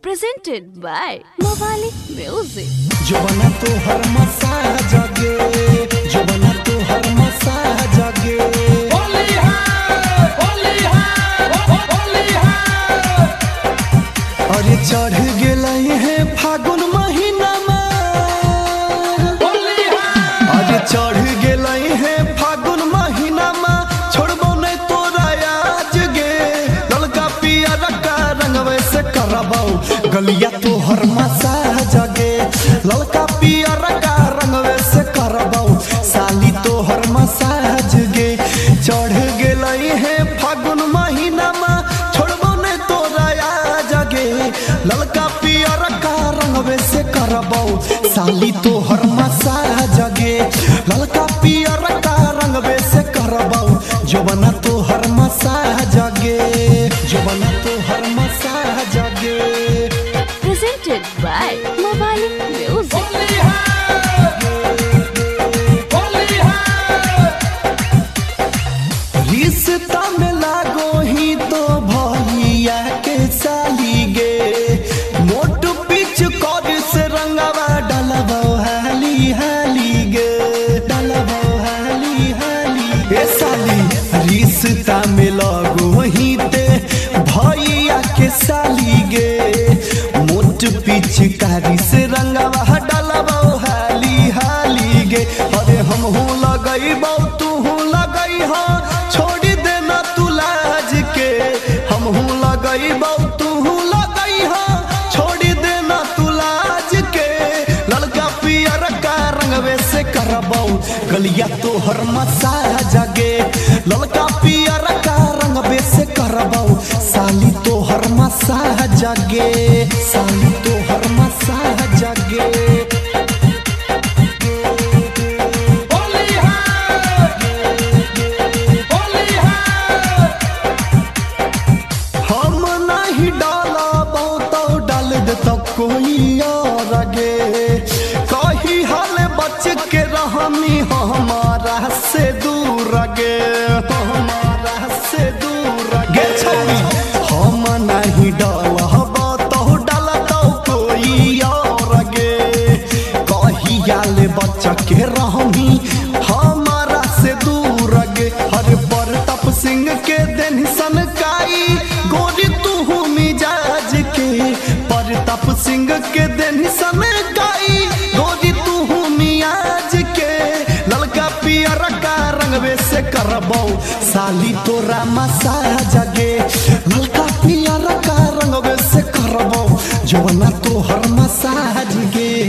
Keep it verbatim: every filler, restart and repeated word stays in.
presented by Mobile Music. जवाना तो हर मसा जगे, जवाना तो हर मसा जगे। होली है, होली है, होली है। अरे चढ़ गेलै है फागुन महीना में, होली है। अरे चढ़ गेलै है फागुन महीना में, छोड़बो नहीं तोरा आज गे। ललका पियर का रंगवे से करबौ, गलिया तो हर मसा जगे। ललका पियर का रंगवे से करबौ, साली तो हर मसाज गे। चढ़ गेलै है फागुन महीना में, छोड़बो नहीं तोरा आज गे। ललका पियर का रंगवे से करबौ, साली तो हर मसाज गे। ललका पियर का रंगवे से करबौ, जवाना तो हर मसाज गे, जवाना तो हर मसाज गे। Presented by Mobile Music. Holi है, होली है। रिश्ता में लागो ही तो भैया के साली गे। मोट पिच कर से रंगवा डलबो हाली हाली गे, डलबो हाली हाली। ए साली रिश्ता में लागो ही ते भैया के साली गे। मोट पिच कारी से रंगवा डलबो हाली हाली गे। अरे हम हूँ लगैबौ तू हूँ लगई हो, छोड़ देना तू लाज के। हम हूँ लगैबौ तू हूँ लगई हो, छोड़ देना तू लाज के। ललका पियर का रंगवे से करबौ, गलिया तो हर मसा जगे। ललका पियर का रंगवे से करबौ, साली तो हर मसा जगे, साली तो हर मसा जगे। होली है, होली है। हम नहीं डालबौ तो डाल देता कोई और गे। कही हाल बच के रहमी हमारा से दूर गे, हमारा से दूर गे। छोड़ी हम नहीं डालबौ तो डाल दो कोई और गे। कही हाल बच के रहमी हमारा से दूर गे। हर प्रताप सिंह के दिन सनकाई, गोरी तू मिजाज के। प्रताप सिंह के दिन सनकाई, गोरी तू मियाज के। ललका पियर का रंगवे से करबौ, साली तोरा मसा जगे। ललका पियर का रंगवे से करबौ, जवाना तो हर मसा जगे।